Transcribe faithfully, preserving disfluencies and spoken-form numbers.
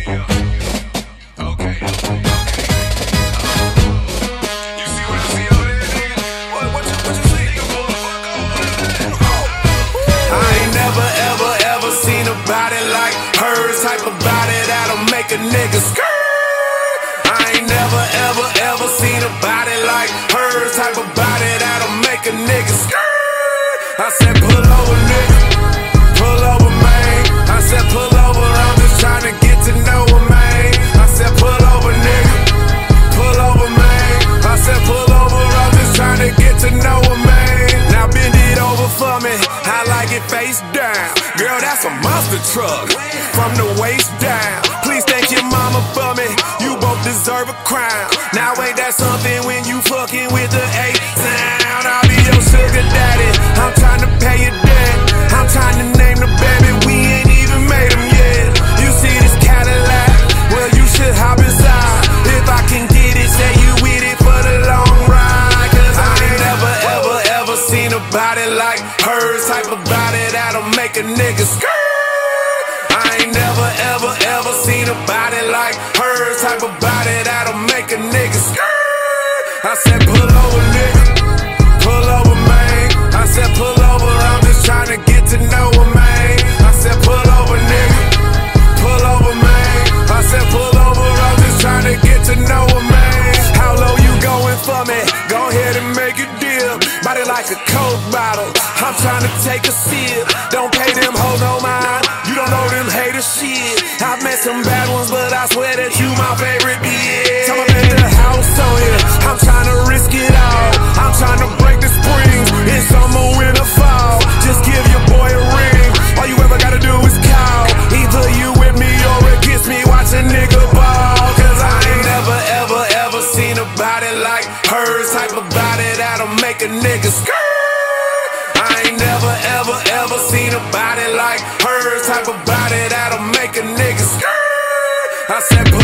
Okay, okay, okay. You see what I see over there, nigga? What, what you, what you see? Nigga, pull the fuck over. I ain't never, ever, ever seen a body like hers. Type of body that'll make a nigga skirt. I ain't never, ever, ever seen a body like hers. Type of body that'll make a nigga skirt. I said pull over, nigga. Pull over, man. I said pull over, I'm just trying to get to know her, man. I said pull over, nigga. Pull over, man. I said pull over, I'm just trying to get to know her, man. Now bend it over for me, I like it face down. Girl, that's a monster truck, from the waist down. Please thank your mama for me, you both deserve a crown. Now ain't that something when you fucking with the A sound? I'll be your sugar daddy, I'm trying to pay your debt. I'm trying to name the baby, we ain't even made them yet. You see this Cadillac, well you should hop inside. If I can get it, say you with it for the long ride. Cause I ain't never, ever, ever seen a body like hers. Type of body that'll make a nigga skirt. I ain't never, ever, ever seen a body like hers. Type of body that'll make a nigga skirt. I said pull over, nigga. Pull over, man. I said pull over, I'm just trying to get to know her, man. I said pull over, nigga. Pull over, man. I said pull over, I'm just trying to get to know her, man. How low you going for me? Go ahead and make a deal. Body like a Coke bottle, I'm trying to take a sip. Don't pay them hoes no mind, you don't know them haters shit. I've met some bad ones, but I swear that you my favorite bitch. Tell me at the house on you, I'm trying to risk it all. I'm trying to break the springs, it's summer, winter, fall. Just give your boy a ring, all you ever gotta do is call. Either you with me or against me, watch a nigga ball. Cause I ain't never, ever, ever seen a body like hers. Type of body that'll make a nigga skirt. I ain't never, ever, ever seen a body like hers. Type of body that'll make a nigga skirt. I said